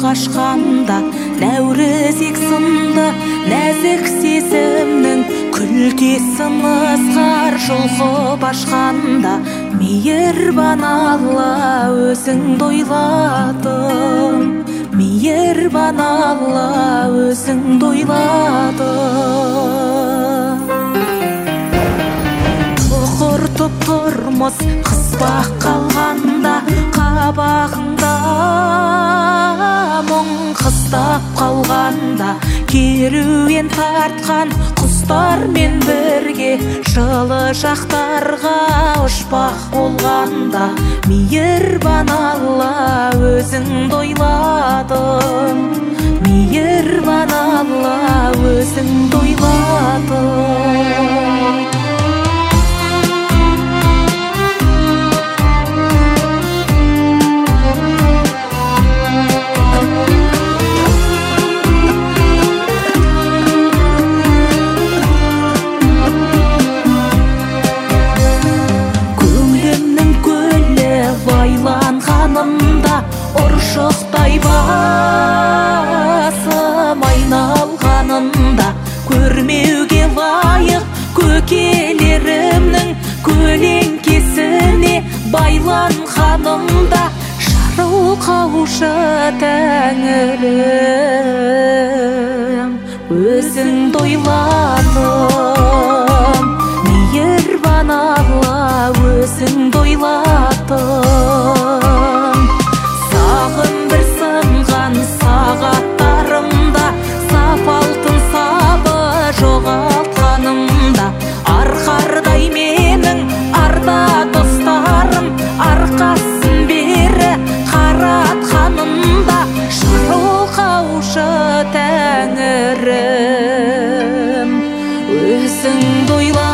қашқанда, нәурізек сынды нәзік сезімнің күлкесін ызғар жұлқып ашқанда, мейірбан Алла өзіңді ойладым, мейірбан Алла өзіңді ойладым. Құқыртып тұрмыз қыспақ қалғанда, қабағыңда мұң қыстап қалғанда, керуен тартқан құстармен бірге жылы жақтарға ұшпақ болғанда, мейірбан Алла өзіңді ойладым, мейірбан Алла өзіңді ойладым. Байланғанымда ұршықтай басым айналғанымда, көрмеуге лайық көкелерімнің көлеңкесіне байланғанымда, жарылқаушы Тәңірім өзіңді ойладым, мейірбан Алла өзіңді ойладым. Сағым бір сынған сағаттарымда, сап алтын сабы жоғалтқанымда, арқардай менің арда достарым арқасын бері қаратқанымда, жарылқаушы Тәңірім өзіңді ойладым.